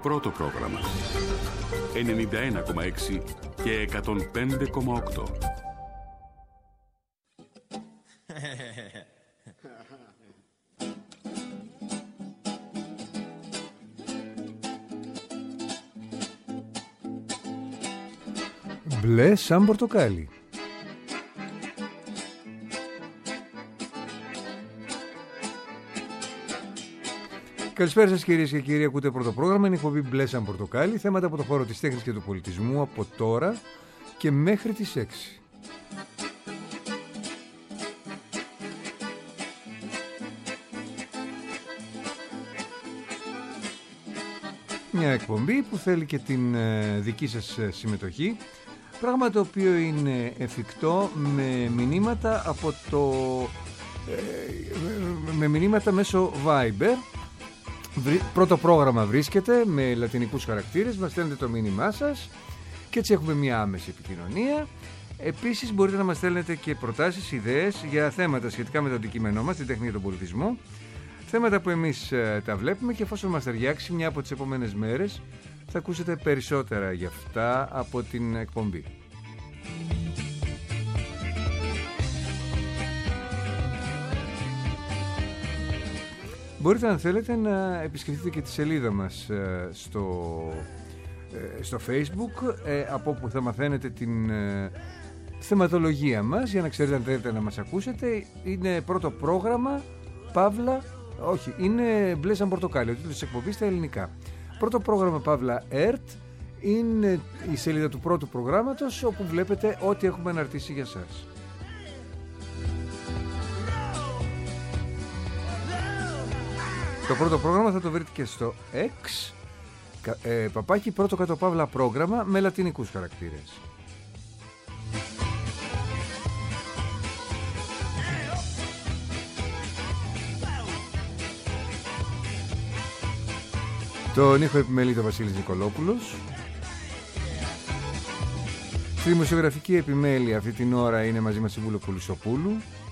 πρώτο πρόγραμμα. 91,6 και 105,8. Μπλε σαν πορτοκάλι. Καλησπέρα σας κυρίες και κύριοι, ακούτε πρώτο πρόγραμμα, είναι η εκπομπή Μπλε σαν πορτοκάλι, θέματα από το χώρο της τέχνης και του πολιτισμού από τώρα και μέχρι τις 6. Μια εκπομπή που θέλει και την δική σας συμμετοχή, πράγμα το οποίο είναι εφικτό με μηνύματα από με μηνύματα μέσω Viber. Πρώτο πρόγραμμα βρίσκεται με λατινικούς χαρακτήρες, μας στέλνετε το μήνυμά σας και έτσι έχουμε μια άμεση επικοινωνία. Επίσης μπορείτε να μας στέλνετε και προτάσεις, ιδέες για θέματα σχετικά με το αντικείμενό μας, την τέχνη και τον πολιτισμό. Θέματα που εμείς τα βλέπουμε και εφόσον μας ταιριάξει μια από τις επόμενες μέρες θα ακούσετε περισσότερα για αυτά από την εκπομπή. Μπορείτε αν θέλετε να επισκεφτείτε και τη σελίδα μας στο Facebook, από όπου θα μαθαίνετε την θεματολογία μας για να ξέρετε αν θέλετε να μας ακούσετε. Είναι πρώτο πρόγραμμα, Παύλα, όχι, είναι Μπλε σαν πορτοκάλι, ο τίτλος της εκπομπής στα ελληνικά. Πρώτο πρόγραμμα Παύλα ΕΡΤ είναι η σελίδα του πρώτου προγράμματος, όπου βλέπετε ό,τι έχουμε αναρτήσει για σας. Το πρώτο πρόγραμμα θα το βρείτε και στο X, παπάκι πρώτο κάτω παύλα πρόγραμμα με λατινικούς χαρακτήρες. Τον ήχο επιμελεί το Βασίλης Νικολόπουλος. Στη δημοσιογραφική επιμέλεια αυτή την ώρα είναι μαζί μας η Βούλο Πουλισσοπούλου.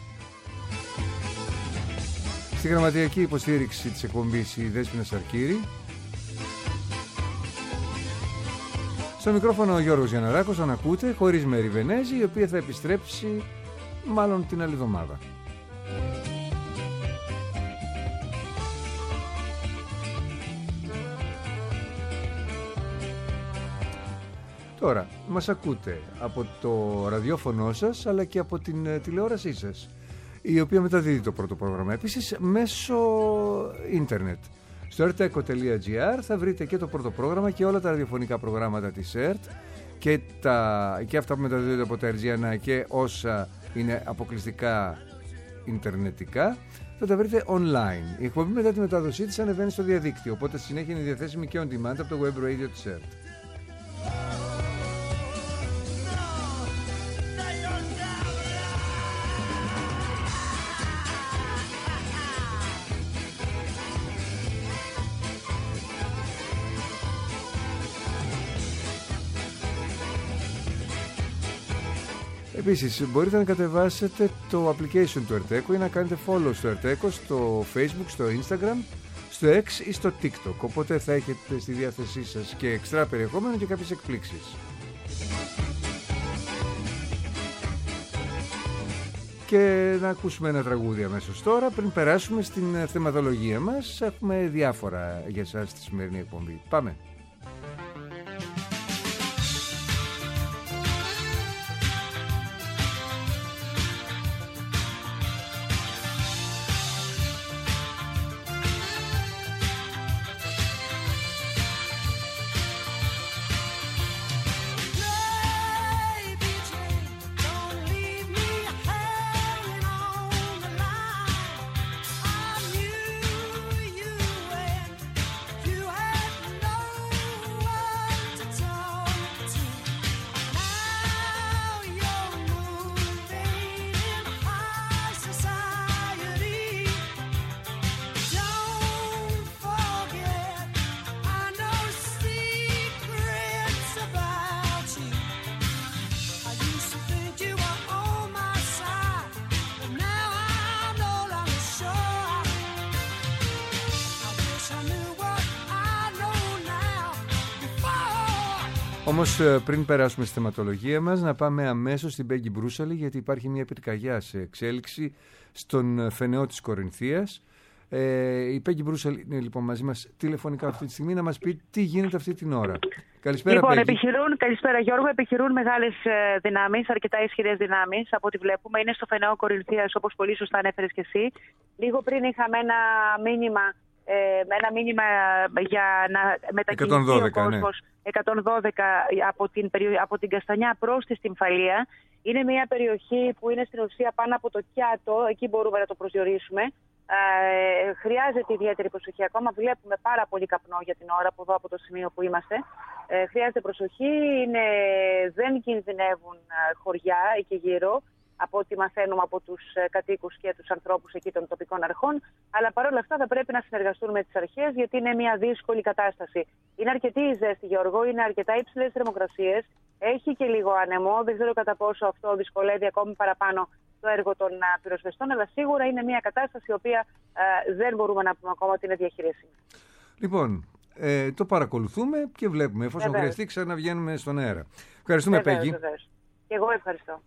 Στη γραμματιακή υποστήριξη της εκπομπής η Δέσποινα Σαρκύρη. Στο μικρόφωνο ο Γιώργος Γιανναράκος, αν ακούτε, χωρίς Μέρη Βενέζη, η οποία θα επιστρέψει μάλλον την άλλη εβδομάδα. Τώρα, μας ακούτε από το ραδιόφωνο σας, αλλά και από την τηλεόρασή σας, η οποία μεταδίδει το πρώτο πρόγραμμα. Επίσης μέσω ίντερνετ. Στο erteco.gr θα βρείτε και το πρώτο πρόγραμμα και όλα τα ραδιοφωνικά προγράμματα της ΕΡΤ και αυτά που μεταδίδονται από τα RGNA και όσα είναι αποκλειστικά ιντερνετικά θα τα βρείτε online. Η εκπομπή μετά τη μετάδοσή της ανεβαίνει στο διαδίκτυο, οπότε στη συνέχεια είναι διαθέσιμη και on demand από το web radio της ΕΡΤ. Επίσης μπορείτε να κατεβάσετε το application του Erteco ή να κάνετε follow στο Erteco, στο Facebook, στο Instagram, στο X ή στο TikTok. Οπότε θα έχετε στη διάθεσή σας και εξτρά περιεχόμενο και κάποιες εκπλήξεις. Και να ακούσουμε ένα τραγούδι αμέσως τώρα πριν περάσουμε στην θεματολογία μας. Έχουμε διάφορα για εσάς στη σημερινή εκπομπή. Πάμε! Όμως πριν περάσουμε στη θεματολογία μας, να πάμε αμέσως στην Πέγγι Μπρούσαλη, γιατί υπάρχει μια πυρκαγιά σε εξέλιξη στον Φενεό της Κορινθίας. Η Πέγγι Μπρούσαλη είναι λοιπόν μαζί μας τηλεφωνικά αυτή τη στιγμή να μας πει τι γίνεται αυτή την ώρα. Καλησπέρα, λοιπόν, Πέγγι. καλησπέρα Γιώργο. Επιχειρούν μεγάλες δυνάμεις, αρκετά ισχυρές δυνάμεις από ό,τι βλέπουμε. Είναι στο Φενεό Κορινθίας, όπως πολύ σωστά ανέφερες και εσύ. Λίγο πριν είχαμε ένα μήνυμα για να μετακινηθεί ο κόσμος. Ναι. 112 από την Καστανιά προς τη Στυμφαλία. Είναι μια περιοχή που είναι στην ουσία πάνω από το Κιάτο, εκεί μπορούμε να το προσδιορίσουμε. Χρειάζεται ιδιαίτερη προσοχή. Ακόμα βλέπουμε πάρα πολύ καπνό για την ώρα από το σημείο που είμαστε. Χρειάζεται προσοχή. Δεν κινδυνεύουν χωριά εκεί γύρω, από ό,τι μαθαίνουμε από τους κατοίκους και τους ανθρώπους εκεί των τοπικών αρχών. Αλλά παρόλα αυτά θα πρέπει να συνεργαστούν με τις αρχές, γιατί είναι μια δύσκολη κατάσταση. Είναι αρκετή η ζέστη, Γιώργο, είναι αρκετά υψηλές θερμοκρασίες. Έχει και λίγο άνεμο. Δεν ξέρω κατά πόσο αυτό δυσκολεύει ακόμη παραπάνω το έργο των πυροσβεστών, αλλά σίγουρα είναι μια κατάσταση η οποία δεν μπορούμε να πούμε ακόμα ότι είναι διαχειρίσιμη. Λοιπόν, το παρακολουθούμε και βλέπουμε. Εφόσον χρειαστεί, ξαναβγαίνουμε στον αέρα. Ευχαριστούμε, Πέγγι. Και εγώ ευχαριστώ.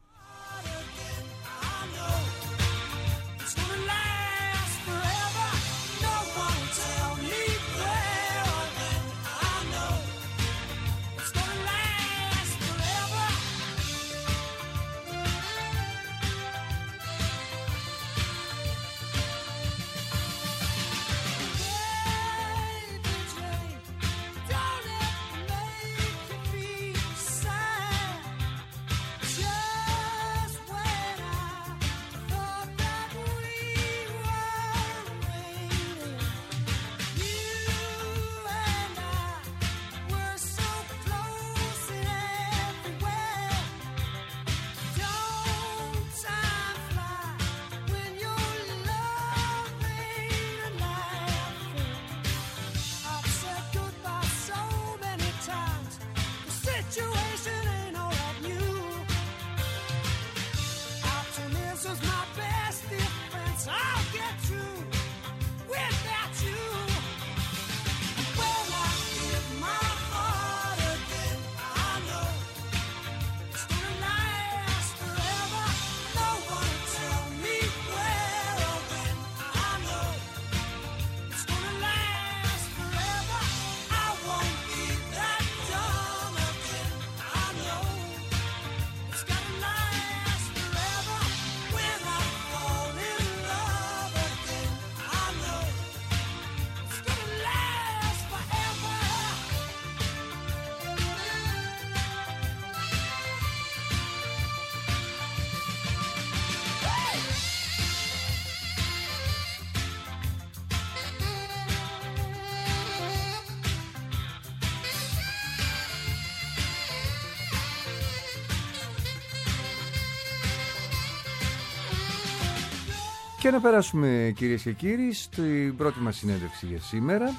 Και να περάσουμε, κυρίες και κύριοι, στην πρώτη μας συνέντευξη για σήμερα.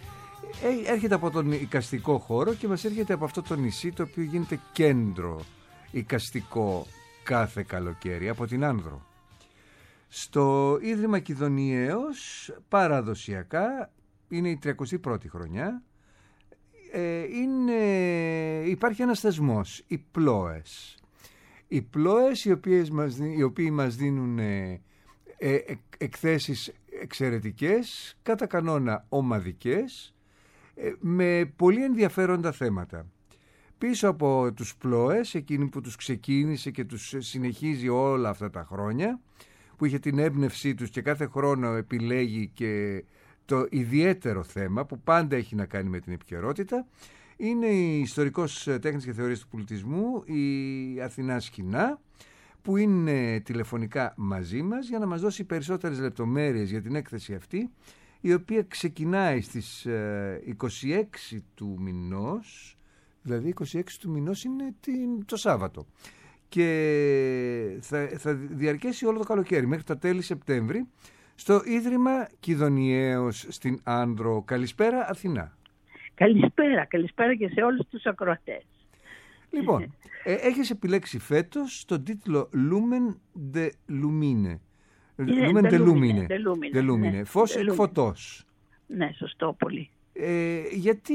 Έρχεται από τον εικαστικό χώρο και μας έρχεται από αυτό το νησί, το οποίο γίνεται κέντρο εικαστικό κάθε καλοκαίρι, από την Άνδρο. Στο Ίδρυμα Κιδωνιαίος, παραδοσιακά, είναι η 31η χρονιά, υπάρχει ένας θεσμός, οι Πλόες. Οι Πλόες οι οποίοι μας δίνουν εκθέσεις εξαιρετικές, κατά κανόνα ομαδικές, με πολύ ενδιαφέροντα θέματα. Πίσω από τους Πλόες, εκείνη που τους ξεκίνησε και τους συνεχίζει όλα αυτά τα χρόνια, που είχε την έμπνευσή τους και κάθε χρόνο επιλέγει και το ιδιαίτερο θέμα που πάντα έχει να κάνει με την επικαιρότητα, είναι η ιστορικός τέχνης και θεωρίας του πολιτισμού, η Αθηνά Σχοινά, που είναι τηλεφωνικά μαζί μας για να μας δώσει περισσότερες λεπτομέρειες για την έκθεση αυτή, η οποία ξεκινάει στις 26 του μηνός, δηλαδή 26 του μηνός είναι το Σάββατο, και θα διαρκέσει όλο το καλοκαίρι μέχρι τα τέλη Σεπτέμβρη, στο Ίδρυμα Κιδωνιαίος στην Άνδρο. Καλησπέρα, Αθηνά. Καλησπέρα και σε όλους τους ακροατές. Λοιπόν, έχεις επιλέξει φέτος τον τίτλο Lumen de Lumine. Lumen de Lumine. Φως εκ φωτός. Ναι, σωστό πολύ. Γιατί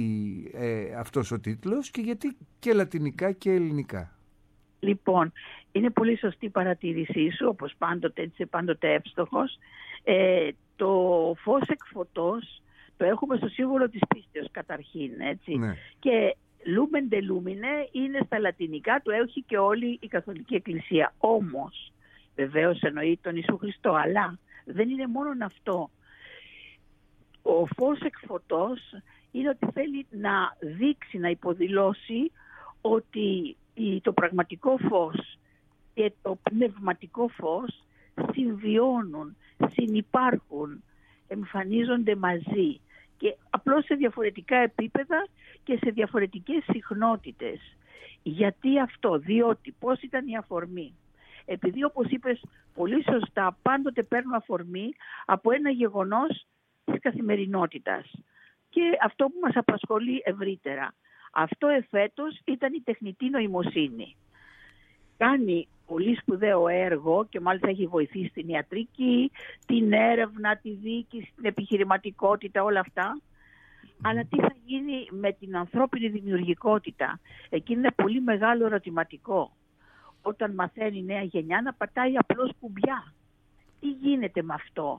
αυτός ο τίτλος και γιατί και λατινικά και ελληνικά? Λοιπόν, είναι πολύ σωστή η παρατήρησή σου, όπως πάντοτε, έτσι, πάντοτε εύστοχος. Το φως εκ φωτός το έχουμε στο σύμβολο της πίστεως καταρχήν, έτσι. Ναι. Και Lumen de Lumine είναι στα λατινικά, το έχει και όλη η Καθολική Εκκλησία. Όμως, βεβαίως εννοεί τον Ιησού Χριστό, αλλά δεν είναι μόνο αυτό. Ο φως εκ φωτός είναι ότι θέλει να δείξει, να υποδηλώσει ότι το πραγματικό φως και το πνευματικό φως συμβιώνουν, συνυπάρχουν, εμφανίζονται μαζί και απλώς σε διαφορετικά επίπεδα και σε διαφορετικές συχνότητες. Γιατί αυτό? Διότι πώς ήταν η αφορμή? Επειδή, όπως είπες πολύ σωστά, πάντοτε παίρνω αφορμή από ένα γεγονός της καθημερινότητας και αυτό που μας απασχολεί ευρύτερα. Αυτό εφέτος ήταν η τεχνητή νοημοσύνη. Κάνει πολύ σπουδαίο έργο και μάλιστα έχει βοηθήσει την ιατρική, την έρευνα, τη διοίκηση, την επιχειρηματικότητα, όλα αυτά. Αλλά τι θα γίνει με την ανθρώπινη δημιουργικότητα? Εκεί είναι πολύ μεγάλο ερωτηματικό. Όταν μαθαίνει η νέα γενιά να πατάει απλώς κουμπιά. Τι γίνεται με αυτό?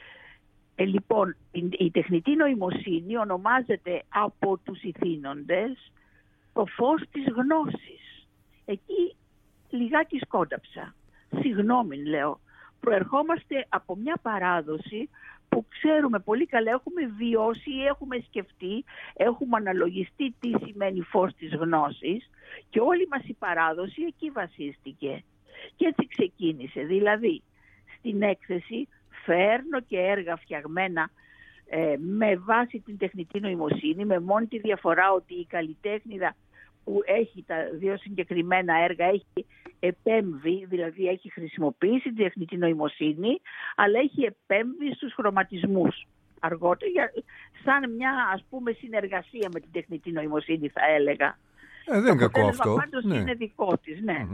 Λοιπόν, η τεχνητή νοημοσύνη ονομάζεται από τους ηθήνοντες το φως της γνώσης. Εκεί λιγάκι σκόνταψα. Συγγνώμη λέω. Προερχόμαστε από μια παράδοση που ξέρουμε πολύ καλά, έχουμε βιώσει, έχουμε σκεφτεί, έχουμε αναλογιστεί τι σημαίνει φως της γνώσης και όλη μας η παράδοση εκεί βασίστηκε. Και έτσι ξεκίνησε. Δηλαδή, στην έκθεση φέρνω και έργα φτιαγμένα με βάση την τεχνητή νοημοσύνη, με μόνη τη διαφορά ότι η καλλιτέχνηδα που έχει τα δύο συγκεκριμένα έργα έχει επέμβει, δηλαδή έχει χρησιμοποιήσει την τεχνητή νοημοσύνη, αλλά έχει επέμβει στους χρωματισμούς αργότερα, σαν μια ας πούμε συνεργασία με την τεχνητή νοημοσύνη θα έλεγα. Δεν είναι κακό αυτό. Πάντως είναι δικό της, ναι.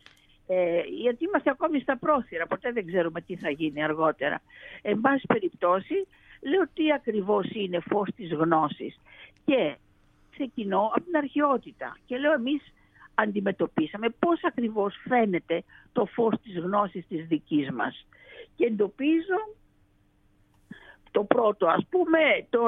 Γιατί είμαστε ακόμη στα πρόθυρα, ποτέ δεν ξέρουμε τι θα γίνει αργότερα. Εν πάση περιπτώσει, λέω τι ακριβώς είναι φως της γνώσης. Και ξεκινώ από την αρχαιότητα και λέω εμείς αντιμετωπίσαμε πώς ακριβώς φαίνεται το φως της γνώσης της δικής μας. Και εντοπίζω το πρώτο, ας πούμε,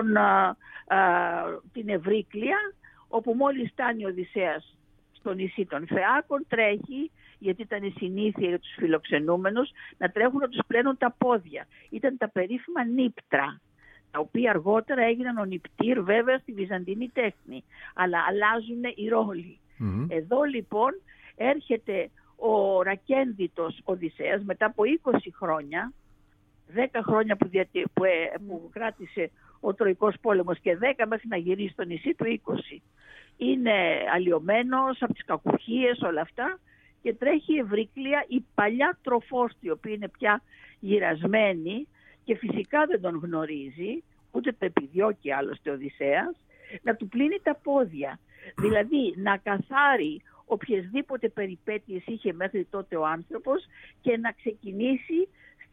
την Ευρύκλεια, όπου μόλις φτάνει ο Οδυσσέας στο νησί των Φεάκων, τρέχει, γιατί ήταν η συνήθεια για τους φιλοξενούμενους, να τρέχουν να τους πλένουν τα πόδια. Ήταν τα περίφημα νύπτρα, τα οποία αργότερα έγιναν ο νυπτήρ βέβαια στη βυζαντινή τέχνη, αλλά αλλάζουν οι ρόλοι. Εδώ λοιπόν έρχεται ο ρακένδυτος Οδυσσέας μετά από 20 χρόνια, 10 χρόνια που κράτησε ο Τροϊκός πόλεμος και 10 μέχρι να γυρίσει στο νησί του 20. Είναι αλλοιωμένος από τις κακουχίες όλα αυτά και τρέχει η Ευρύκλεια, η παλιά Τροφόστη, η οποία είναι πια γυρασμένη και φυσικά δεν τον γνωρίζει, ούτε το επιδιώκει άλλωστε ο Οδυσσέας, να του πλύνει τα πόδια. Δηλαδή να καθάρει οποιασδήποτε περιπέτειες είχε μέχρι τότε ο άνθρωπος και να ξεκινήσει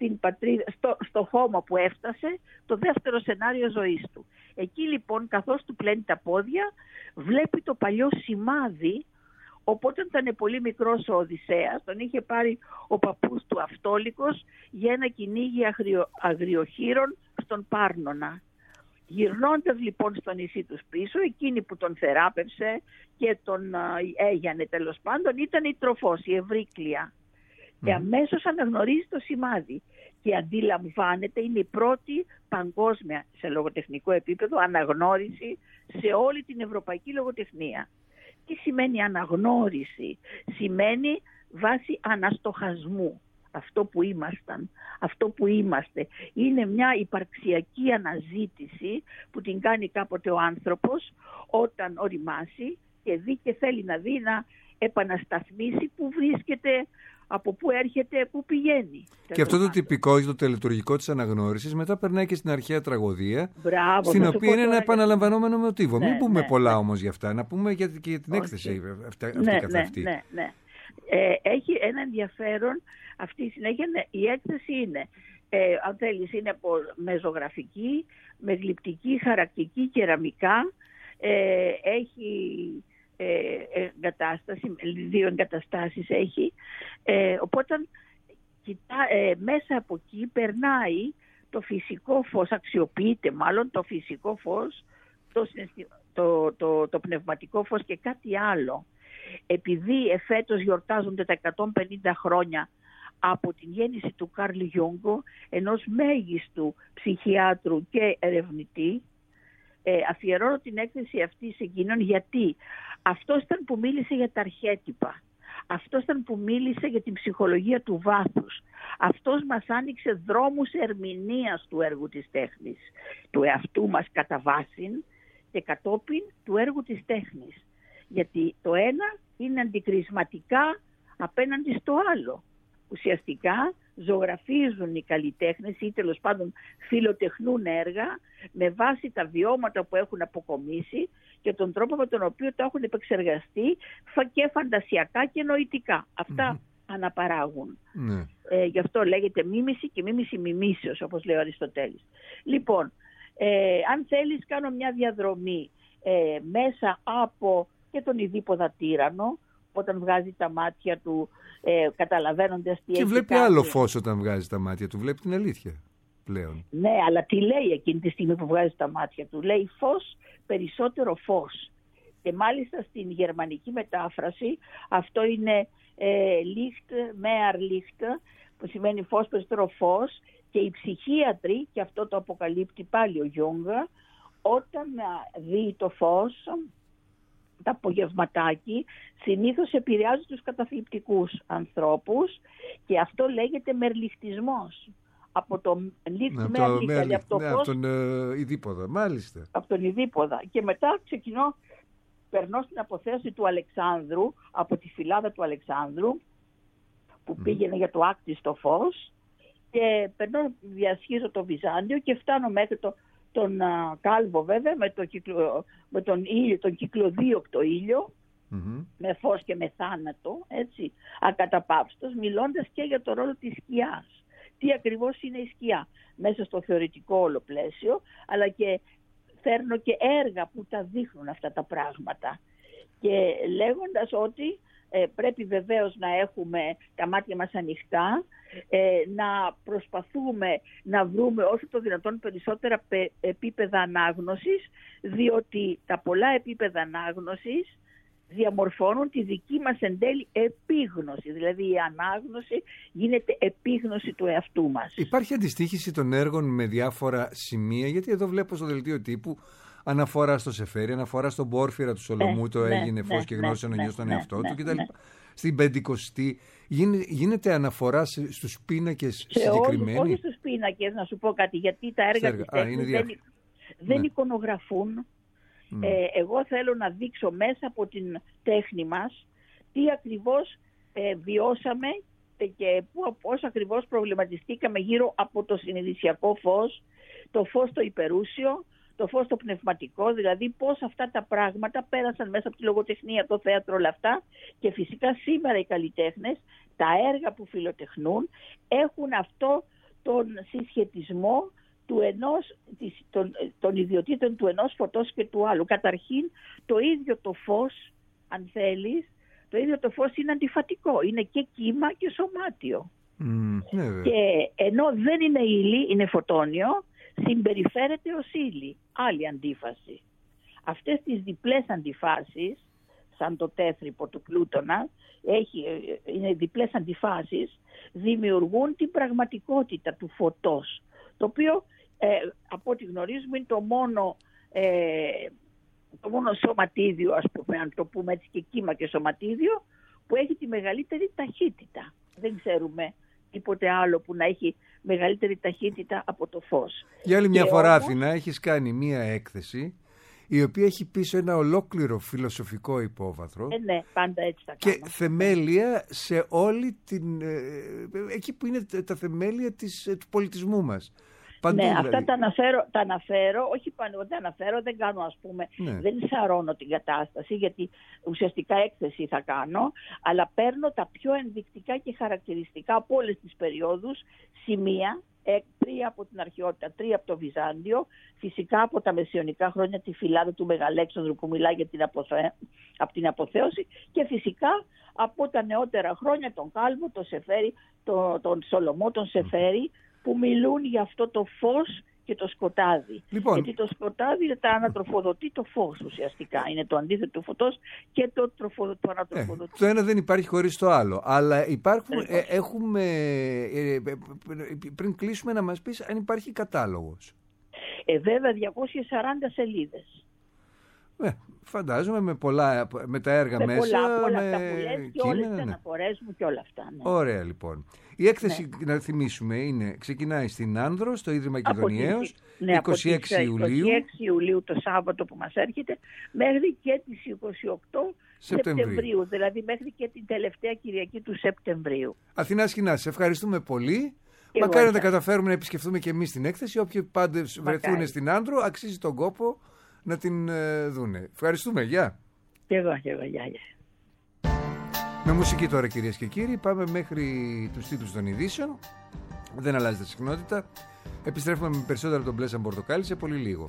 στο χώμα που έφτασε το δεύτερο σενάριο ζωής του. Εκεί λοιπόν καθώς του πλένει τα πόδια βλέπει το παλιό σημάδι. Οπότε ήταν πολύ μικρός ο Οδυσσέας, τον είχε πάρει ο παππούς του Αυτόλικος για ένα κυνήγι αγριοχείρων στον Πάρνονα. Γυρνώντας λοιπόν στο νησί τους πίσω, εκείνη που τον θεράπευσε και τον έγιανε τέλος πάντων ήταν η Τροφός, η Ευρύκλεια. Και αμέσως αναγνωρίζει το σημάδι και αντιλαμβάνεται, είναι η πρώτη παγκόσμια σε λογοτεχνικό επίπεδο αναγνώριση σε όλη την ευρωπαϊκή λογοτεχνία. Τι σημαίνει αναγνώριση? Σημαίνει βάση αναστοχασμού. Αυτό που ήμασταν, αυτό που είμαστε. Είναι μια υπαρξιακή αναζήτηση που την κάνει κάποτε ο άνθρωπος όταν οριμάσει και δει και θέλει να δει να επανασταθμίσει που βρίσκεται, από πού έρχεται, πού πηγαίνει. Και αυτό το τυπικό, το τελετουργικό της αναγνώρισης μετά περνάει και στην αρχαία τραγωδία. Μπράβο, στην οποία είναι ένα επαναλαμβανόμενο μοτίβο. Μην πούμε πολλά όμως για αυτά, να πούμε και για την έκθεση αυτή καθ' αυτή. Ναι. Έχει ένα ενδιαφέρον αυτή η συνέχεια. Η έκθεση είναι, αν θέλεις, είναι μεζογραφική, με γλυπτική, χαρακτική, κεραμικά. Έχει εγκατάσταση, 2 εγκαταστάσεις έχει. Οπότε μέσα από εκεί περνάει το φυσικό φως, αξιοποιείται μάλλον το φυσικό φως, το πνευματικό φως και κάτι άλλο. Επειδή εφέτος γιορτάζονται τα 150 χρόνια από την γέννηση του Καρλ Γιούγκο, ενός μέγιστου ψυχιάτρου και ερευνητή, αφιερώνω την έκθεση αυτή σε εκείνον, γιατί αυτός ήταν που μίλησε για τα αρχέτυπα. Αυτός ήταν που μίλησε για την ψυχολογία του βάθους. Αυτός μας άνοιξε δρόμους ερμηνείας του έργου της τέχνης, του εαυτού μας κατά βάση και κατόπιν του έργου της τέχνης. Γιατί το ένα είναι αντικρισματικά απέναντι στο άλλο. Ουσιαστικά ζωγραφίζουν οι καλλιτέχνες ή τέλος πάντων φιλοτεχνούν έργα με βάση τα βιώματα που έχουν αποκομίσει και τον τρόπο με τον οποίο τα έχουν επεξεργαστεί και φαντασιακά και νοητικά. Αυτά αναπαράγουν. Γι' αυτό λέγεται μίμηση και μίμηση μιμήσεως, όπως λέει ο Αριστοτέλης. Λοιπόν, αν θέλεις κάνω μια διαδρομή μέσα από και τον Ιδίποδα τύραννο, όταν βγάζει τα μάτια του, καταλαβαίνοντας τι έχει κάνει. Και βλέπει άλλο φως όταν βγάζει τα μάτια του, βλέπει την αλήθεια πλέον. Ναι, αλλά τι λέει εκείνη τη στιγμή που βγάζει τα μάτια του? Λέει φως, περισσότερο φως. Και μάλιστα στην γερμανική μετάφραση αυτό είναι Licht, mehr Licht, που σημαίνει φως, περισσότερο φως. Και οι ψυχίατροι, και αυτό το αποκαλύπτει πάλι ο Γιούγκ, όταν δει το φως, τα απογευματάκι, συνήθως επηρεάζει τους καταθλιπτικούς ανθρώπους και αυτό λέγεται μερλιχτισμός. Από το licht μερλιχτ, από τον Ιδίποδα, μάλιστα. Από τον Ιδίποδα. Και μετά περνώ στην αποθέωση του Αλεξάνδρου, από τη φυλάδα του Αλεξάνδρου, που πήγαινε για το άκτιστο φως, και περνώ, διασχίζω το Βυζάντιο και φτάνω μέχρι τον Κάλβο, βέβαια, με τον ήλιο, τον κυκλοδίωκτο ήλιο, με φως και με θάνατο, έτσι, ακαταπαύστος, μιλώντας και για το ρόλο της σκιάς. Τι ακριβώς είναι η σκιά μέσα στο θεωρητικό όλο πλαίσιο, αλλά και φέρνω και έργα που τα δείχνουν αυτά τα πράγματα. Και λέγοντας ότι πρέπει βεβαίως να έχουμε τα μάτια μας ανοιχτά, να προσπαθούμε να βρούμε όσο το δυνατόν περισσότερα επίπεδα ανάγνωσης, διότι τα πολλά επίπεδα ανάγνωσης διαμορφώνουν τη δική μας εν τέλει επίγνωση. Δηλαδή η ανάγνωση γίνεται επίγνωση του εαυτού μας. Υπάρχει αντιστοίχηση των έργων με διάφορα σημεία? Γιατί εδώ βλέπω στο δελτίο τύπου αναφορά στο Σεφέρι, αναφορά στον Πόρφυρα του Σολομού, το έγινε φως και γνώρισε ο νέος τον εαυτό του κτλ. Στην Πεντηκοστή γίνεται αναφορά στους πίνακες συγκεκριμένοι? Όχι στους πίνακες, να σου πω κάτι, γιατί τα έργα της τέχνης δεν εικονογραφούν. Εγώ θέλω να δείξω μέσα από την τέχνη μας τι ακριβώς βιώσαμε και πώς ακριβώς προβληματιστήκαμε γύρω από το συνειδησιακό φως, το φως το υπερούσιο, το φως το πνευματικό, δηλαδή πώς αυτά τα πράγματα πέρασαν μέσα από τη λογοτεχνία, το θέατρο, όλα αυτά. Και φυσικά σήμερα οι καλλιτέχνες, τα έργα που φιλοτεχνούν έχουν αυτό τον συσχετισμό των ιδιωτήτων του ενός φωτός και του άλλου. Καταρχήν το ίδιο το φως, αν θέλεις, το ίδιο το φως είναι αντιφατικό, είναι και κύμα και σωμάτιο. Και ενώ δεν είναι ύλη, είναι φωτόνιο, συμπεριφέρεται ως ύλη. Άλλη αντίφαση. Αυτές τις διπλές αντιφάσεις, σαν το téθρυπο του Πλούτονα, είναι διπλές αντιφάσεις, δημιουργούν την πραγματικότητα του φωτός, το οποίο από ό,τι γνωρίζουμε είναι το μόνο σωματίδιο, ας πούμε, αν το πούμε έτσι, και κύμα και σωματίδιο, που έχει τη μεγαλύτερη ταχύτητα. Δεν ξέρουμε τίποτε άλλο που να έχει μεγαλύτερη ταχύτητα από το φως. Για άλλη μια φορά, Αθηνά, έχεις κάνει μια έκθεση η οποία έχει πίσω ένα ολόκληρο φιλοσοφικό υπόβαθρο. Ναι, πάντα έτσι τα κάνω. Και θεμέλια σε όλη την... εκεί που είναι τα θεμέλια του πολιτισμού μας. Παντού, ναι, δηλαδή. Αυτά τα αναφέρω, όχι πάνω, δεν αναφέρω, δεν κάνω, ας πούμε, δεν σαρώνω την κατάσταση, γιατί ουσιαστικά έκθεση θα κάνω, αλλά παίρνω τα πιο ενδεικτικά και χαρακτηριστικά από όλες τις περιόδους σημεία 3 από την αρχαιότητα, 3 από το Βυζάντιο, φυσικά από τα μεσαιωνικά χρόνια τη Φυλάδα του Μεγαλέξανδρου που μιλάει για από την αποθέωση, και φυσικά από τα νεότερα χρόνια τον Κάλβο, τον Σεφέρι, τον Σολομό, τον Σεφέρι, που μιλούν για αυτό το φως και το σκοτάδι. Λοιπόν, γιατί το σκοτάδι τα ανατροφοδοτεί το φως ουσιαστικά. Είναι το αντίθετο του φωτός και το ανατροφοδοτεί. Το ένα δεν υπάρχει χωρίς το άλλο. Αλλά υπάρχουν, πριν κλείσουμε να μας πεις αν υπάρχει κατάλογος. Βέβαια 240 σελίδες. Φαντάζομαι με τα έργα μέσα. Πολλά αυτά που λες και όλες τις αναφορές μου και όλα αυτά. Ναι. Ωραία λοιπόν. Η έκθεση, να θυμίσουμε, ξεκινάει στην Άνδρο, στο Ίδρυμα Κιδωνιαίος, 26 Ιουλίου. 26 Ιουλίου το Σάββατο που μας έρχεται, μέχρι και τις 28 Σεπτεμβρίου. Δηλαδή μέχρι και την τελευταία Κυριακή του Σεπτεμβρίου. Αθηνά Σχοινά, σε ευχαριστούμε πολύ. Μακάρι να τα καταφέρουμε να επισκεφθούμε και εμείς την έκθεση. Όποιοι πάντες βρεθούν στην Άνδρο, αξίζει τον κόπο να την δούνε. Ευχαριστούμε, γεια. Και εγώ, γεια. Με μουσική τώρα, κυρίες και κύριοι, πάμε μέχρι τους τίτλους των ειδήσεων. Δεν αλλάζει τα συχνότητα. Επιστρέφουμε με περισσότερα από τον Μπλε σαν πορτοκάλι σε πολύ λίγο.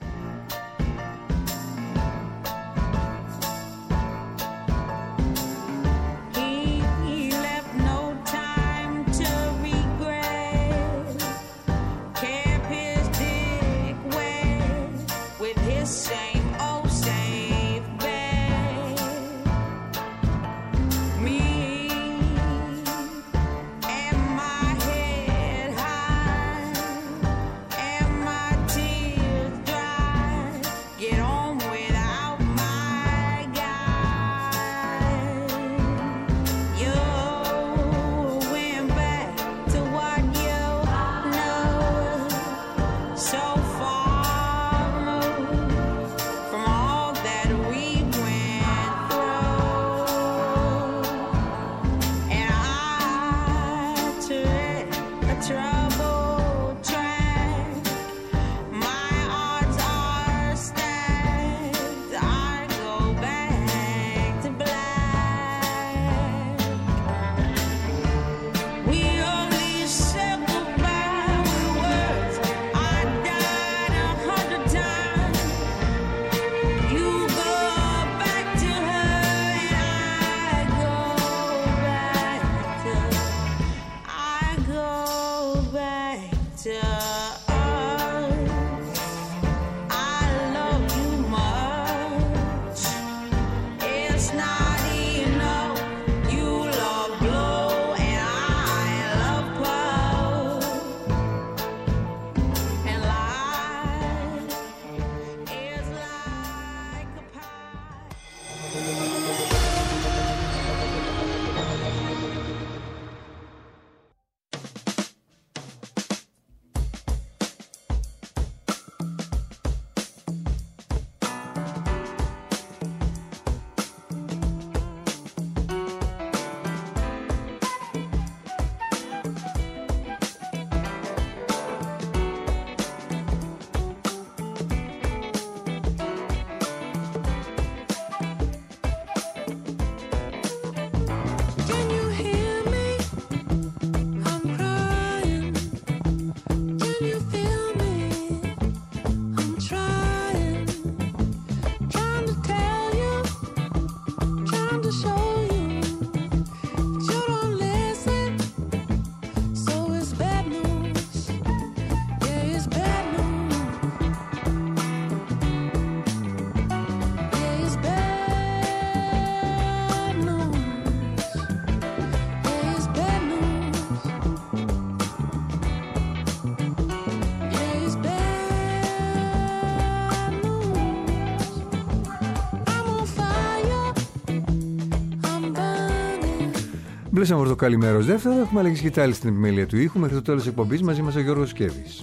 Μπλε σαν πορτοκάλι μέρος δεύτερο. Έχουμε αλλαγή σκητάλη στην επιμέλεια του ήχου. Μέχρι το τέλος της εκπομπής μαζί μας ο Γιώργος Σκέβης.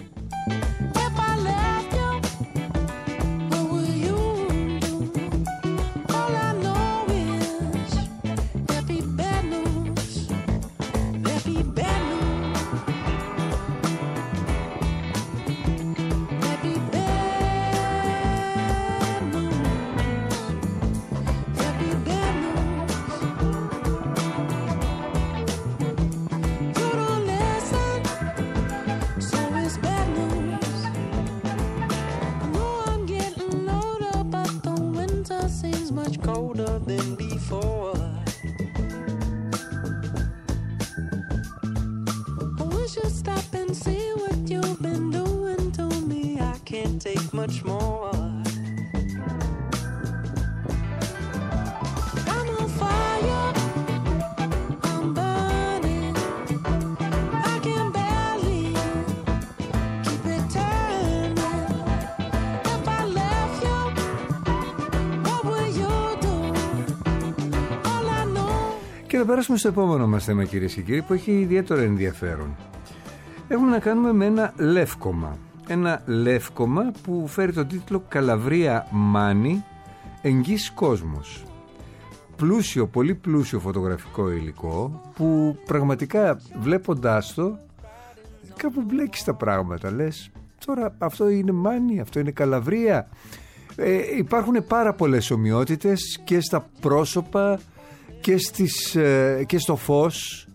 is much colder than before. I wish you'd stop and see what you've been doing to me. I can't take much more. I'm on fire, I'm burning. I can barely keep it turning. If I left you, what would you do? All I know. Και θα περάσουμε στο επόμενο μας θέμα, κυρίες και κύριοι, που έχει ιδιαίτερο ενδιαφέρον. Έχουμε να κάνουμε με ένα λεύκομα. Ένα λεύκομα που φέρει τον τίτλο «Καλαβρία Μάνη, εγγύς κόσμος». Πλούσιο, πολύ πλούσιο φωτογραφικό υλικό που πραγματικά βλέποντάς το κάπου μπλέκεις τα πράγματα. Λες, τώρα αυτό είναι Μάνη, αυτό είναι Καλαβρία. Υπάρχουν πάρα πολλές ομοιότητες και στα πρόσωπα και στο φως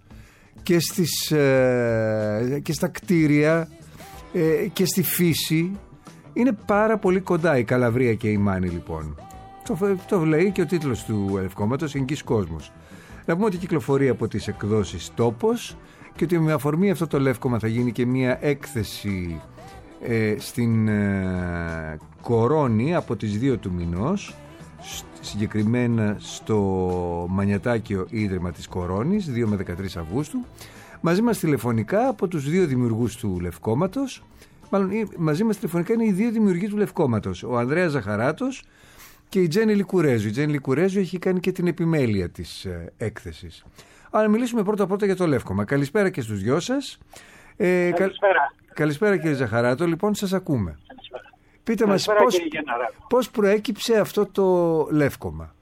και στα κτίρια και στη φύση. Είναι πάρα πολύ κοντά η Καλαβρία και η Μάνη, λοιπόν. Το λέει και ο τίτλος του λευκόματος, «Εγγύς κόσμος». Να πούμε ότι κυκλοφορεί από τις εκδόσεις Τόπος και ότι με αφορμή αυτό το λεύκομα θα γίνει και μια έκθεση στην Κορώνη από τις 2 του μηνός, συγκεκριμένα στο Μανιατάκιο Ίδρυμα της Κορώνης, 2 με 13 Αυγούστου. Μαζί μας τηλεφωνικά από τους 2 δημιουργούς του λευκόματος, μάλλον μαζί μας τηλεφωνικά είναι οι 2 δημιουργοί του λευκόματος, ο Ανδρέας Ζαχαράτος και η Τζέννη Λικουρέζου. Η Τζέννη Λικουρέζου έχει κάνει και την επιμέλεια της έκθεσης. Αλλά μιλήσουμε πρώτα για το λεύκομα. Καλησπέρα και στους δυο σας. Καλησπέρα. Καλησπέρα κύριε Ζαχαράτο, λοιπόν σας ακούμε. Καλησπέρα. Πείτε μας πώς προέκυψε αυτό το λεύκομα.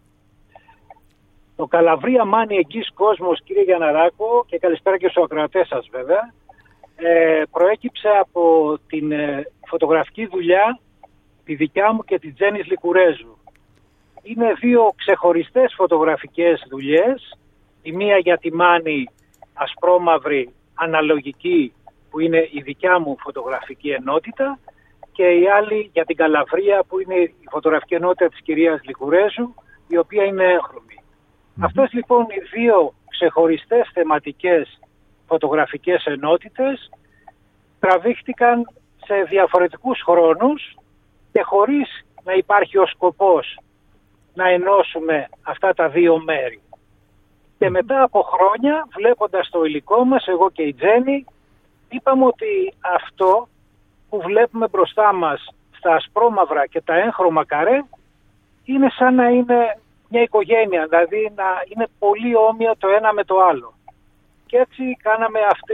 Το Καλαβρία Μάνη Εγγύς Κόσμος, κύριε Γιανναράκο, και καλησπέρα και στους ακροατές σας βέβαια, προέκυψε από την φωτογραφική δουλειά τη δικιά μου και τη Τζέννης Λικουρέζου. Είναι 2 ξεχωριστές φωτογραφικές δουλειές, η μία για τη Μάνη ασπρόμαυρη αναλογική που είναι η δικιά μου φωτογραφική ενότητα και η άλλη για την Καλαβρία που είναι η φωτογραφική ενότητα της κυρίας Λικουρέζου, η οποία είναι έγχρωμη. Αυτές λοιπόν οι 2 ξεχωριστές θεματικές φωτογραφικές ενότητες τραβήχτηκαν σε διαφορετικούς χρόνους και χωρίς να υπάρχει ο σκοπός να ενώσουμε αυτά τα 2 μέρη. Και μετά από χρόνια, βλέποντας το υλικό μας, εγώ και η Τζέννη, είπαμε ότι αυτό που βλέπουμε μπροστά μας στα ασπρόμαυρα και τα έγχρωμα καρέ είναι σαν να είναι μια οικογένεια, δηλαδή να είναι πολύ όμοια το ένα με το άλλο. Και έτσι κάναμε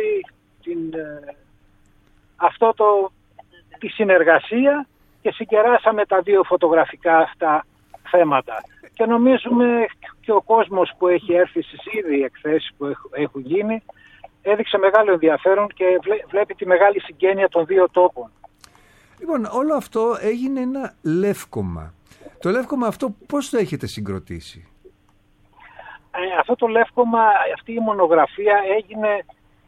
τη συνεργασία και συγκεράσαμε τα 2 φωτογραφικά αυτά θέματα. Και νομίζουμε και ο κόσμος που έχει έρθει στις ήδη εκθέσεις που έχουν γίνει έδειξε μεγάλο ενδιαφέρον και βλέπει τη μεγάλη συγγένεια των 2 τόπων. Λοιπόν, όλο αυτό έγινε ένα λεύκομα. Το λεύκομα αυτό πώς το έχετε συγκροτήσει? Αυτό το λεύκομα, αυτή η μονογραφία έγινε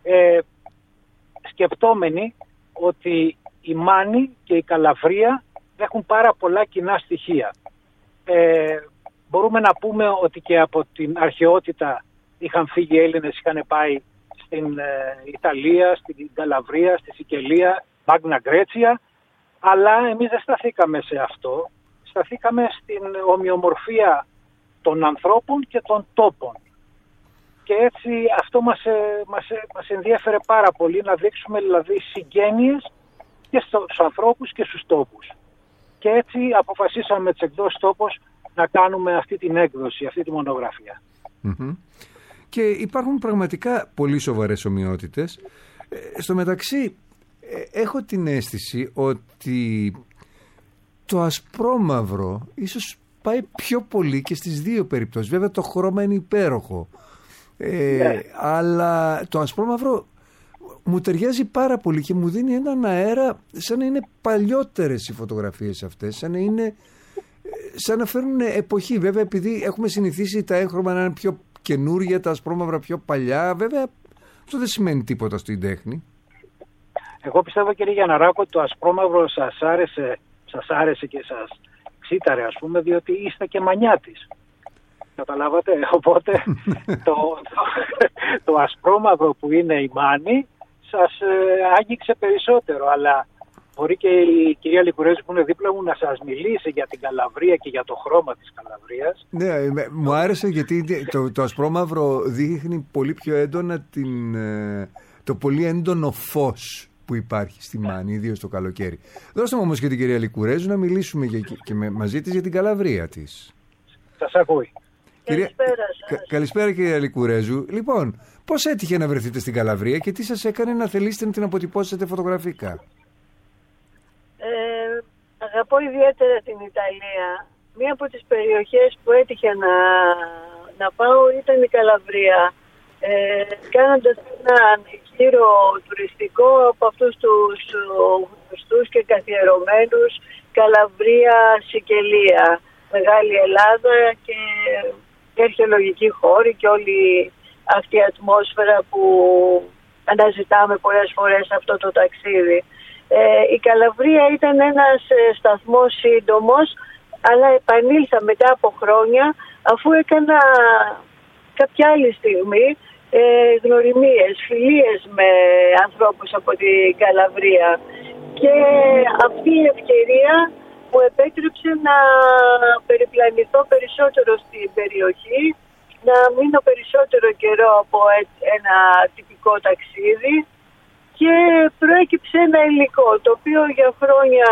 σκεπτόμενη ότι η Μάνη και η Καλαβρία έχουν πάρα πολλά κοινά στοιχεία. Μπορούμε να πούμε ότι και από την αρχαιότητα είχαν φύγει Έλληνες, είχαν πάει στην Ιταλία, στην Καλαβρία, στη Σικελία, Μάγνα Γκρέτσια, αλλά εμείς δεν σταθήκαμε σε αυτό. Σταθήκαμε στην ομοιομορφία των ανθρώπων και των τόπων. Και έτσι αυτό μας ενδιέφερε πάρα πολύ, να δείξουμε δηλαδή συγγένειες και στους ανθρώπους και στους τόπους. Και έτσι αποφασίσαμε με τις εκδόσεις Τόπος να κάνουμε αυτή την έκδοση, αυτή τη μονογραφία. Mm-hmm. Και υπάρχουν πραγματικά πολύ σοβαρές ομοιότητες. Στο μεταξύ έχω την αίσθηση ότι το ασπρόμαυρο ίσως πάει πιο πολύ και στις 2 περιπτώσεις. Βέβαια το χρώμα είναι υπέροχο. Αλλά το ασπρόμαυρο μου ταιριάζει πάρα πολύ και μου δίνει έναν αέρα σαν να είναι παλιότερες οι φωτογραφίες αυτές, σαν να φέρνουν εποχή. Βέβαια επειδή έχουμε συνηθίσει τα έγχρωμα να είναι πιο καινούργια, τα ασπρόμαυρα πιο παλιά, βέβαια αυτό δεν σημαίνει τίποτα στην τέχνη. Εγώ πιστεύω, κύριε Γιανναράκο, ότι το ασπρόμαυρο σας άρεσε και σας τσίταρε, ας πούμε, διότι είστε και μανιάτης. Καταλάβατε, οπότε το ασπρόμαυρο που είναι η Μάνη σας άγγιξε περισσότερο, αλλά μπορεί και η κυρία Λικουρέζου που είναι δίπλα μου να σας μιλήσει για την Καλαβρία και για το χρώμα της Καλαβρίας. Ναι, μου άρεσε γιατί το ασπρόμαυρο δείχνει πολύ πιο έντονα το πολύ έντονο φως που υπάρχει στη Μάνη, ιδίως το καλοκαίρι. Δώστε μου όμως και την κυρία Λικουρέζου να μιλήσουμε και μαζί της για την Καλαβρία της. Σας ακούει. Καλησπέρα κυρία Λικουρέζου. Λοιπόν, πώς έτυχε να βρεθείτε στην Καλαβρία και τι σας έκανε να θελήσετε να την αποτυπώσετε φωτογραφικά? Αγαπώ ιδιαίτερα την Ιταλία. Μία από τις περιοχές που έτυχε να πάω ήταν η Καλαβρία. Κάνοντας ένα γύρο τουριστικό από αυτούς τους γνωστούς και καθιερωμένους Καλαβρία, Σικελία, Μεγάλη Ελλάδα και αρχαιολογικοί χώροι και όλη αυτή η ατμόσφαιρα που αναζητάμε πολλές φορές αυτό το ταξίδι. Η Καλαβρία ήταν ένας σταθμός σύντομος, αλλά επανήλθα μετά από χρόνια αφού έκανα κάποια άλλη στιγμή γνωριμίες, φιλίες με ανθρώπους από την Καλαβρία και αυτή η ευκαιρία μου επέτρεψε να περιπλανηθώ περισσότερο στην περιοχή, να μείνω περισσότερο καιρό από ένα τυπικό ταξίδι και προέκυψε ένα υλικό το οποίο για χρόνια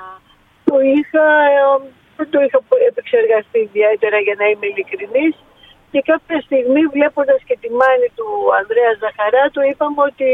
δεν το είχα επεξεργαστεί ιδιαίτερα, για να είμαι ειλικρινής, και κάποια στιγμή βλέποντας και τη Μάνη του Ανδρέα Ζαχαράτου είπαμε ότι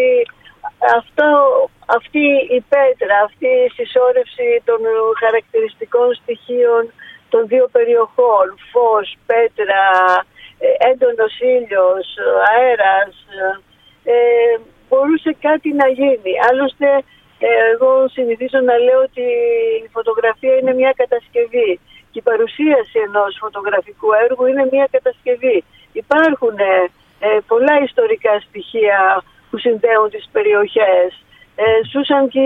αυτή η πέτρα, αυτή η συσσόρευση των χαρακτηριστικών στοιχείων των δύο περιοχών, φως, πέτρα, έντονος ήλιος, αέρας, μπορούσε κάτι να γίνει. Άλλωστε, εγώ συνηθίζω να λέω ότι η φωτογραφία είναι μια κατασκευή και η παρουσίαση ενός φωτογραφικού έργου είναι μια κατασκευή. Υπάρχουν πολλά ιστορικά στοιχεία που συνδέουν τις περιοχές. Ζούσαν και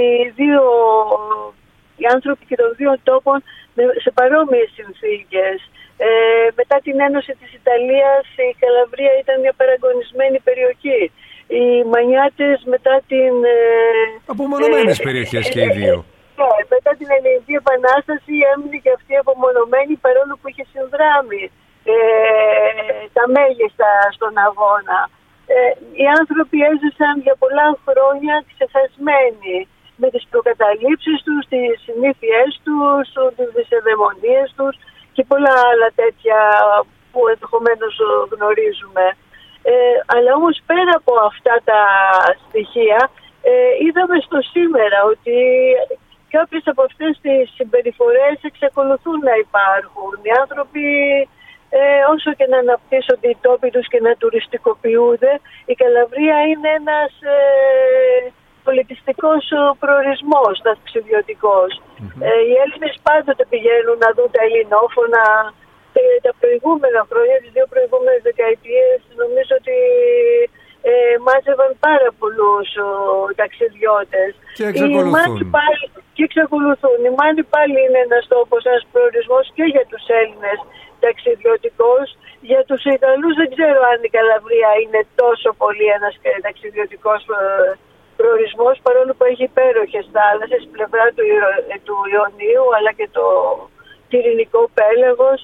οι άνθρωποι και των δύο τόπων σε παρόμοιες συνθήκες. Μετά την Ένωση της Ιταλίας η Καλαβρία ήταν μια παραγωνισμένη περιοχή. Οι Μανιάτες μετά την... Απομονωμένες περιοχές και οι δύο. Μετά την Ελληνική Επανάσταση έμεινε και αυτή απομονωμένη, παρόλο που είχε συνδράμει τα μέγιστα στον αγώνα. Οι άνθρωποι έζησαν για πολλά χρόνια ξεχασμένοι με τις προκαταλήψεις τους, τις συνήθειές τους, τις δυσεδαιμονίες τους και πολλά άλλα τέτοια που ενδεχομένως γνωρίζουμε. Αλλά όμως πέρα από αυτά τα στοιχεία είδαμε στο σήμερα ότι κάποιες από αυτές τις συμπεριφορές εξακολουθούν να υπάρχουν. Οι άνθρωποι όσο και να αναπτύσσονται οι τόποι τους και να τουριστικοποιούνται, η Καλαβρία είναι ένας πολιτιστικός προορισμός, ταξιδιωτικός. Οι Έλληνες πάντοτε πηγαίνουν να δουν τα ελληνόφωνα. Τα προηγούμενα χρόνια, τις δύο προηγούμενες δεκαετίες, νομίζω ότι μάζευαν πάρα πολλούς ταξιδιώτες. Και εξακολουθούν. Η Μάνη πάλι είναι ένας τόπος, ένας προορισμός και για τους Έλληνες ταξιδιωτικός. Για τους Ιταλούς δεν ξέρω αν η Καλαβρία είναι τόσο πολύ ένας ταξιδιωτικός προορισμός, παρόλο που έχει υπέροχες θάλασσες στην πλευρά του Ιωνίου αλλά και το Τυρινικό πέλαγος.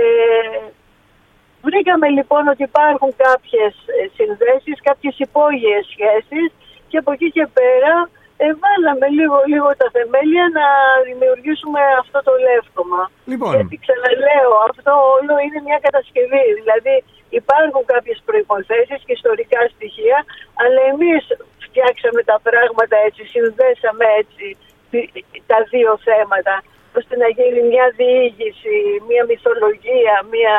Βρήκαμε λοιπόν ότι υπάρχουν κάποιες συνδέσεις, κάποιες υπόγειες σχέσεις και από εκεί και πέρα βάλαμε λίγο τα θεμέλια να δημιουργήσουμε αυτό το λεύκομα. Λοιπόν. Γιατί ξαναλέω, αυτό όλο είναι μια κατασκευή. Δηλαδή υπάρχουν κάποιες προϋποθέσεις και ιστορικά στοιχεία, αλλά εμείς φτιάξαμε τα πράγματα έτσι, συνδέσαμε έτσι τα δύο θέματα, ώστε να γίνει μια διήγηση, μια μυθολογία, μια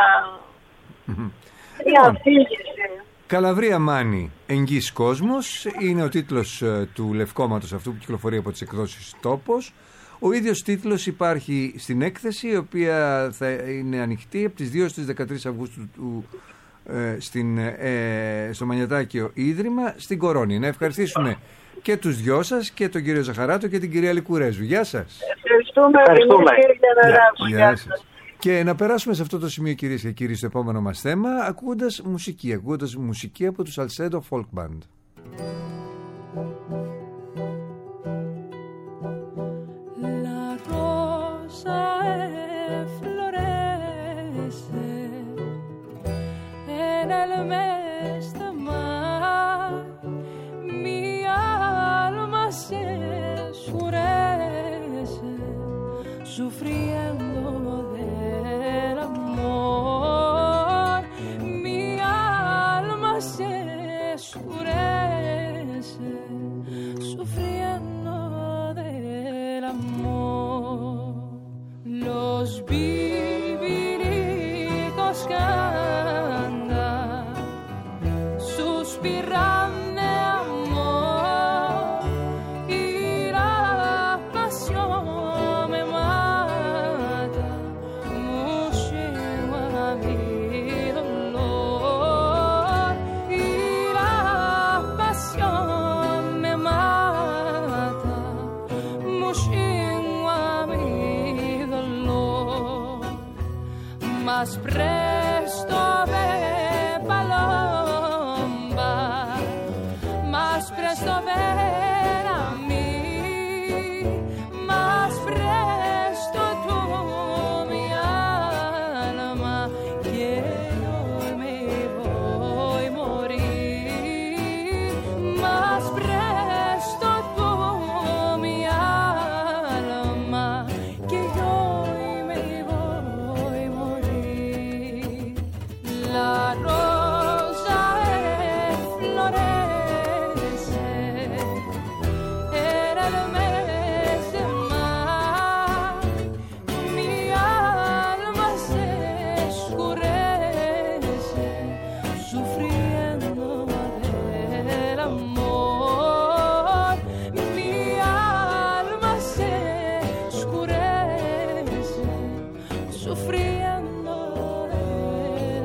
αφήγηση. Καλαβρία Μάνη, εγγύς κόσμος, είναι ο τίτλος του λευκόματος αυτού που κυκλοφορεί από τις εκδόσεις Τόπος. Ο ίδιος τίτλος υπάρχει στην έκθεση, η οποία θα είναι ανοιχτή από τις 2 στις 13 Αυγούστου του στο Μανιατάκιο Ίδρυμα στην Κορώνη. Να ευχαριστήσουμε και τους δυο σας και τον κύριο Ζαχαράτο και την κυρία Λικουρέζου. Γεια σας. Ευχαριστούμε. Γεια σας. Και να περάσουμε σε αυτό το σημείο, κυρίες και κύριοι, στο επόμενο μας θέμα, ακούγοντας μουσική από τους Salcedo Folk Band. Mas presto ve palomba, mas presto ver a mí, mas presto tu mi alma, que yo me voy morir, mas presto tu mi alma, que yo me voy morir. La rosa florece, era el mes de mayo, mi alma se oscurece, sufriendo del amor, mi alma se oscurece, sufriendo del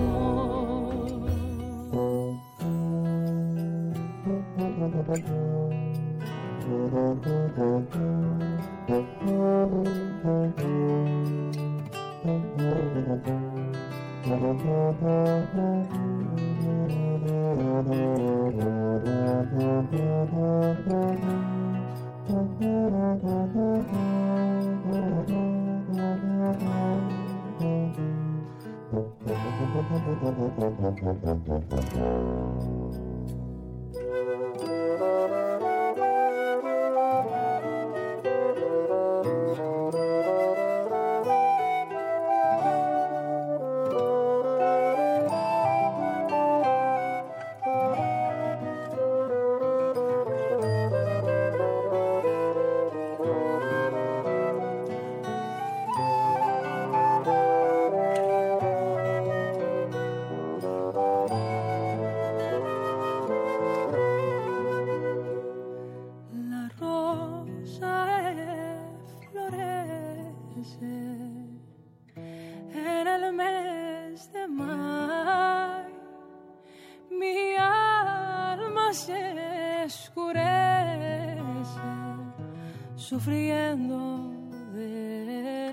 sufriendo del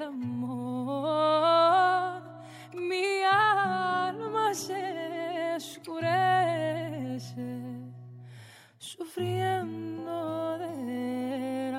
amor, mi alma se oscurece, sufriendo del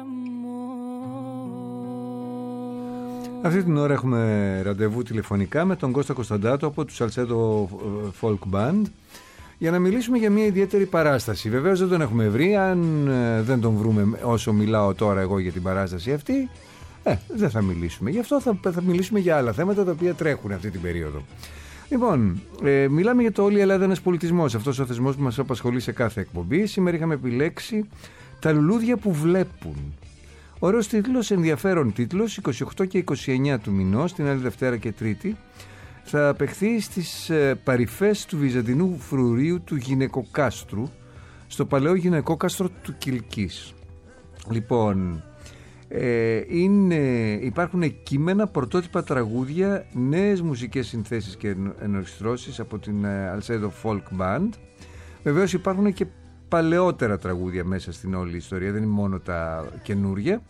amor. Αυτή την ώρα έχουμε ραντεβού τηλεφωνικά με τον Κώστα Κωνσταντάτο από τους Salcedo Folk Band για να μιλήσουμε για μια ιδιαίτερη παράσταση. Βεβαίως δεν τον έχουμε βρει. Αν δεν τον βρούμε όσο μιλάω τώρα εγώ για την παράσταση αυτή, δεν θα μιλήσουμε. Γι' αυτό θα μιλήσουμε για άλλα θέματα τα οποία τρέχουν αυτή την περίοδο. Λοιπόν, μιλάμε για το «Όλη η Ελλάδα ένας πολιτισμός», αυτός ο θεσμός που μας απασχολεί σε κάθε εκπομπή. Σήμερα είχαμε επιλέξει «Τα λουλούδια που βλέπουν». Ωραίος τίτλος, ενδιαφέρον τίτλος, 28 και 29 του μηνός, την άλλη Δευτέρα και Τρίτη. Θα απεχθεί στις παρυφές του Βυζαντινού φρουρίου του Γυναικοκάστρου, στο παλαιό γυναικόκαστρο του Κιλκής. Λοιπόν, Υπάρχουν κείμενα, πρωτότυπα τραγούδια, νέες μουσικές συνθέσεις και ενορχιστρώσεις από την Alcedo Folk Band. Βεβαίως υπάρχουν και παλαιότερα τραγούδια μέσα στην όλη ιστορία, δεν είναι μόνο τα καινούρια.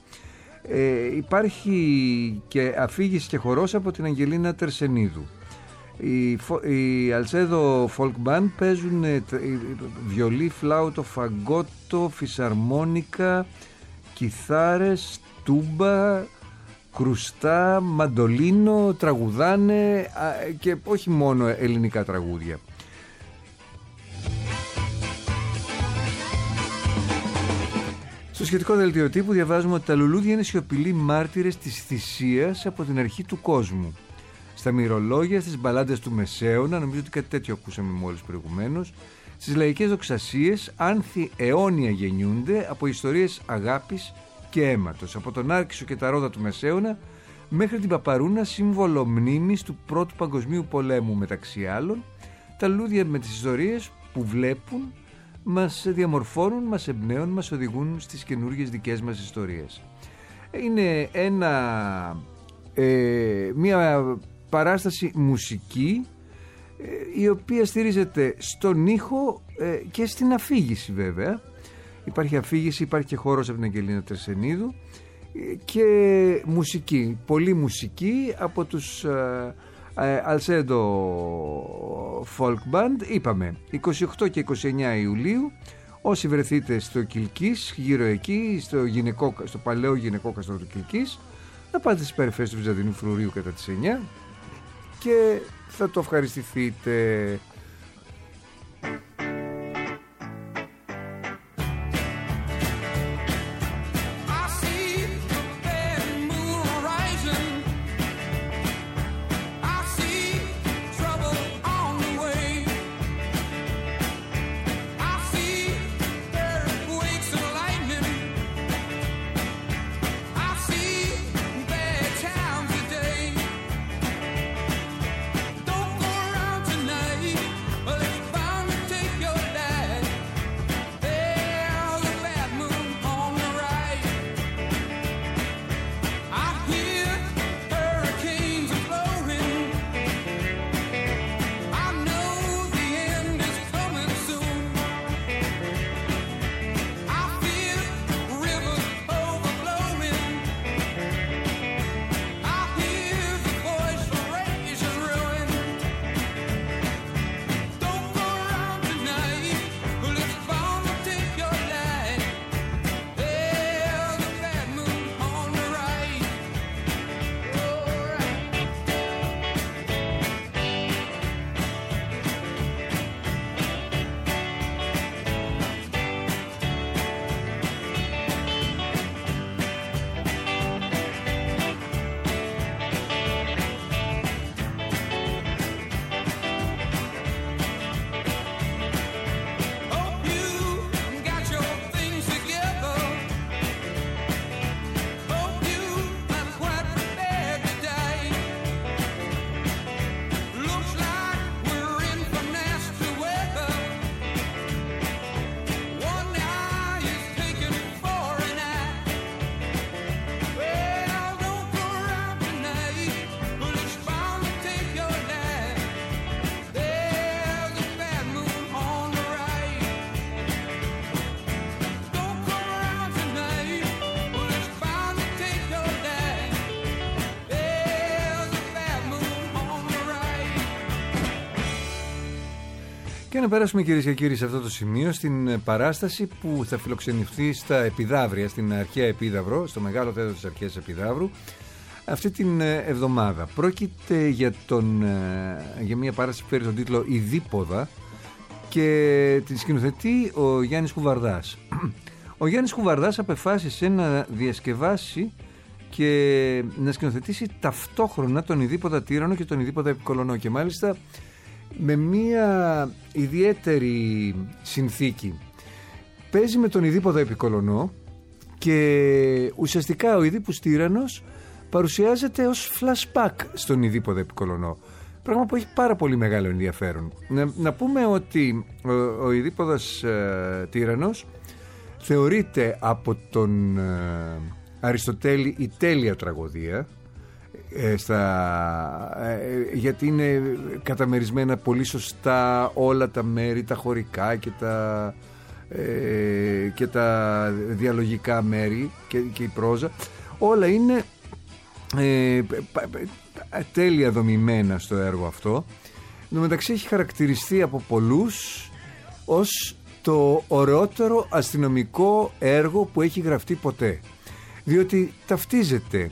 Υπάρχει και αφήγηση και χορός από την Αγγελίνα Τερσενίδου. Οι Alcedo Folk Band παίζουν βιολί, φλάουτο, φαγκότο, φυσαρμόνικα, κιθάρες, τούμπα, κρουστά, μαντολίνο, τραγουδάνε και όχι μόνο ελληνικά τραγούδια. Στο σχετικό δελτίο τύπου διαβάζουμε ότι τα λουλούδια είναι σιωπηλοί μάρτυρες της θυσίας από την αρχή του κόσμου. Στα μυρολόγια, στις μπαλάντες του Μεσαίωνα, νομίζω ότι κάτι τέτοιο ακούσαμε μόλις προηγουμένως, στις λαϊκές δοξασίες, άνθη αιώνια γεννιούνται από ιστορίες αγάπης και αίματος. Από τον Άρκισσο και τα Ρόδα του Μεσαίωνα μέχρι την Παπαρούνα, σύμβολο μνήμης του Πρώτου Παγκοσμίου Πολέμου μεταξύ άλλων, τα λουλούδια με τις ιστορίες που βλέπουν μας διαμορφώνουν, μας εμπνέουν, μας οδηγούν στις καινούργιες δικές μας ιστορίες. Είναι μια παράσταση μουσική η οποία στηρίζεται στον ήχο και στην αφήγηση βέβαια. Υπάρχει αφήγηση, υπάρχει και χώρος από την Αγγελίνα Τερσενίδου και μουσική, πολύ μουσική από τους Alcedo Folk Band. Είπαμε 28 και 29 Ιουλίου. Όσοι βρεθείτε στο Κιλκής, γύρω εκεί, στο παλαιό γυναικό καστρό του Κιλκής, να πάτε στις περιφέρειες του Βυζαντινού Φρουρίου κατά τις 9 και θα το ευχαριστηθείτε. Και να περάσουμε, κυρίες και κύριοι, σε αυτό το σημείο στην παράσταση που θα φιλοξενηθεί στα Επιδαύρια, στην Αρχαία Επίδαυρο, στο Μεγάλο Θέατρο της Αρχαίας Επιδαύρου, αυτή την εβδομάδα. Πρόκειται για μια παράσταση που φέρει τον τίτλο «Η Δίποδα» και την σκηνοθετεί ο Γιάννης Κουβαρδάς. Ο Γιάννης Κουβαρδάς απεφάσισε να διασκευάσει και να σκηνοθετήσει ταυτόχρονα τον Ιδίποδα Τύραννο και τον Ιδίποδα Επικολωνό, και μάλιστα με μια ιδιαίτερη συνθήκη. Παίζει με τον Ιδίποδα Επικολωνό και ουσιαστικά ο Ιδίπους Τύραννος παρουσιάζεται ως flashback στον Ιδίποδα Επικολωνό, πράγμα που έχει πάρα πολύ μεγάλο ενδιαφέρον. Να πούμε ότι ο Ιδίποδας Τύραννος θεωρείται από τον Αριστοτέλη η τέλεια τραγωδία, γιατί είναι καταμερισμένα πολύ σωστά όλα τα μέρη, τα χωρικά και τα διαλογικά μέρη και η πρόζα, όλα είναι τέλεια δομημένα στο έργο αυτό. Εν τω μεταξύ έχει χαρακτηριστεί από πολλούς ως το ωραιότερο αστυνομικό έργο που έχει γραφτεί ποτέ, διότι ταυτίζεται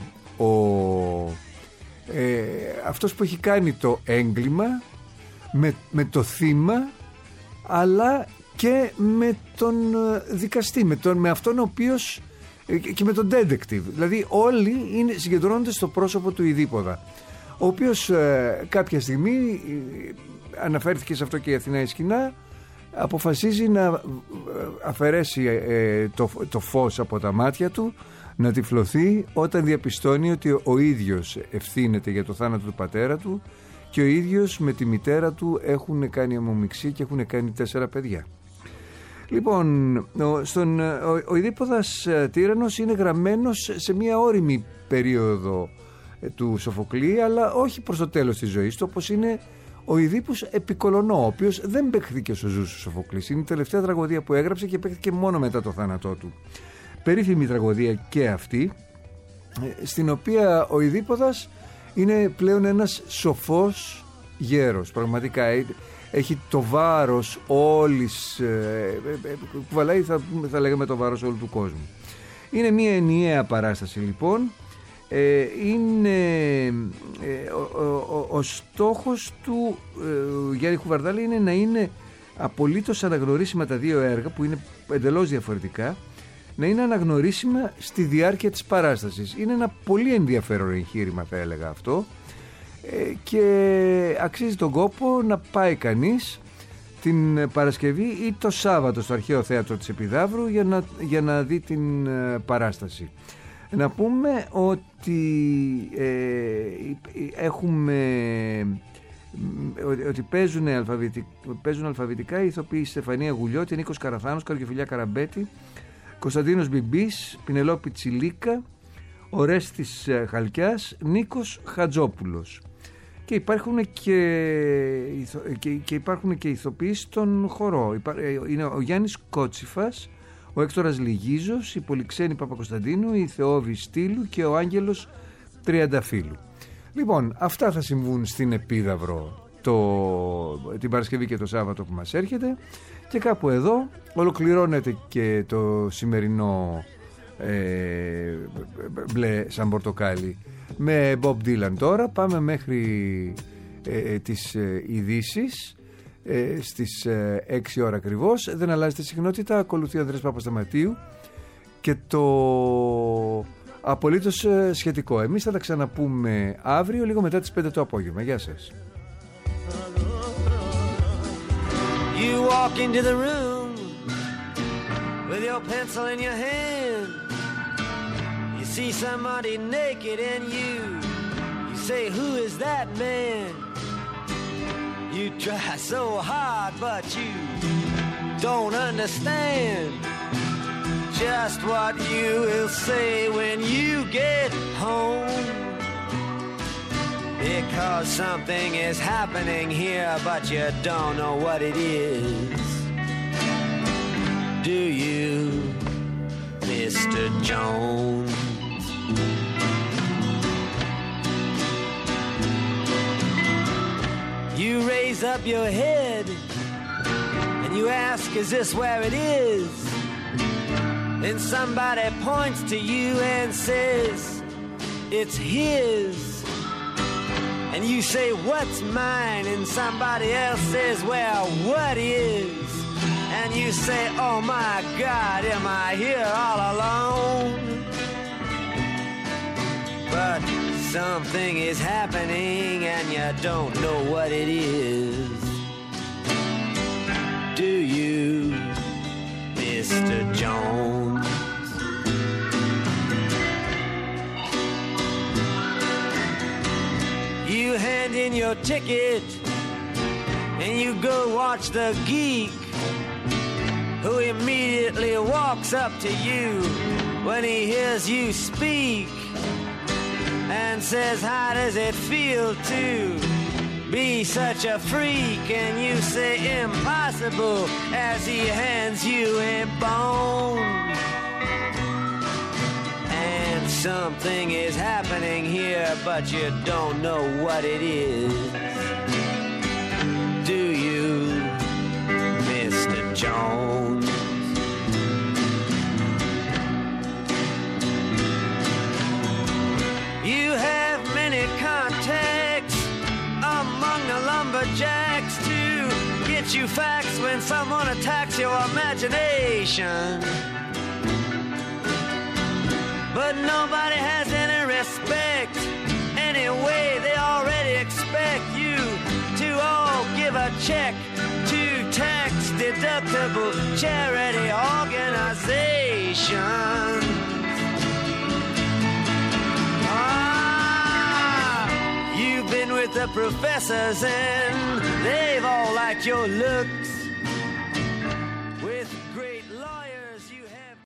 αυτός που έχει κάνει το έγκλημα με το θύμα, αλλά και με τον δικαστή, με αυτόν ο οποίος, και με τον detective. Δηλαδή όλοι συγκεντρώνονται στο πρόσωπο του Ιδίποδα, ο οποίος κάποια στιγμή, αναφέρθηκε σε αυτό και η Αθηνά η Σκηνά, αποφασίζει να αφαιρέσει το φως από τα μάτια του, να τυφλωθεί όταν διαπιστώνει ότι ο ίδιος ευθύνεται για το θάνατο του πατέρα του και ο ίδιος με τη μητέρα του έχουν κάνει αιμομιξή και έχουν κάνει 4 παιδιά. Λοιπόν, ο Ιδίποδας Τύραννος είναι γραμμένος σε μια ώριμη περίοδο του Σοφοκλή, αλλά όχι προς το τέλος της ζωής του, όπως είναι ο Ιδίππος Επικολωνό, ο οποίος δεν παίχθηκε όσο ζούσε ο Σοφοκλής. Είναι η τελευταία τραγωδία που έγραψε και παίχθηκε μόνο μετά το θάνατό του. Περίφημη τραγωδία και αυτή, στην οποία ο Ιδίπποδας είναι πλέον ένας σοφός γέρος. Πραγματικά έχει το βάρος όλης, κουβαλάει θα λέγαμε το βάρος όλου του κόσμου. Είναι μια ενιαία παράσταση λοιπόν. Είναι ο στόχος του Γιάννη Χουβαρδάλη είναι να είναι απολύτως αναγνωρίσιμα τα δύο έργα, που είναι εντελώς διαφορετικά, να είναι αναγνωρίσιμα στη διάρκεια της παράστασης. Είναι ένα πολύ ενδιαφέρον εγχείρημα, θα έλεγα αυτό, και αξίζει τον κόπο να πάει κανείς την Παρασκευή ή το Σάββατο στο Αρχαίο Θέατρο της Επιδαύρου για να δει την παράσταση. Να πούμε ότι ότι παίζουν αλφαβητικά οι ηθοποιοί Στεφανία Γουλιώτη, Νίκος Καραθάνος, Καριοφιλιά Καραμπέτη, Κωνσταντίνος Μπιμπής, Πινελόπη Τσιλίκα, Ορέστης Χαλκιάς, Νίκος Χατζόπουλος. Και υπάρχουν και ηθοποιοί στον χορό. Είναι ο Γιάννης Κότσιφας, ο Έκτορας Λιγίζος, η Πολυξένη Παπακοσταντίνου, η Θεόβη Στήλου και ο Άγγελος Τριανταφύλου. Λοιπόν, αυτά θα συμβούν στην Επίδαυρο την Παρασκευή και το Σάββατο που μας έρχεται, και κάπου εδώ ολοκληρώνεται και το σημερινό μπλε σαν πορτοκάλι με Bob Dylan. Τώρα πάμε μέχρι τις ειδήσεις στις 6 ώρα ακριβώς. Δεν αλλάζεται συχνότητα, ακολουθεί ο Ανδρέας Παπασταματίου και το απολύτως σχετικό. Εμείς θα τα ξαναπούμε αύριο λίγο μετά τις 5 το απόγευμα. Γεια σας. You walk into the room with your pencil in your hand. You see somebody naked and you say, who is that man? You try so hard but you don't understand just what you will say when you get home. Because something is happening here, but you don't know what it is. Do you, Mr. Jones? You raise up your head and you ask, is this where it is? Then somebody points to you and says, it's his. And you say, what's mine? And somebody else says, well, what is? And you say, oh my God, am I here all alone? But something is happening and you don't know what it is. Do you, Mr. Jones? You hand in your ticket and you go watch the geek, who immediately walks up to you when he hears you speak and says, how does it feel to be such a freak? And you say impossible as he hands you a bone. And something is happening here, but you don't know what it is. Do you, Mr. Jones? You have many contacts among the lumberjacks to get you facts when someone attacks your imagination. But nobody has any respect. Anyway, they already expect you to all give a check to tax-deductible charity organizations. You've been with the professors and they've all liked your looks.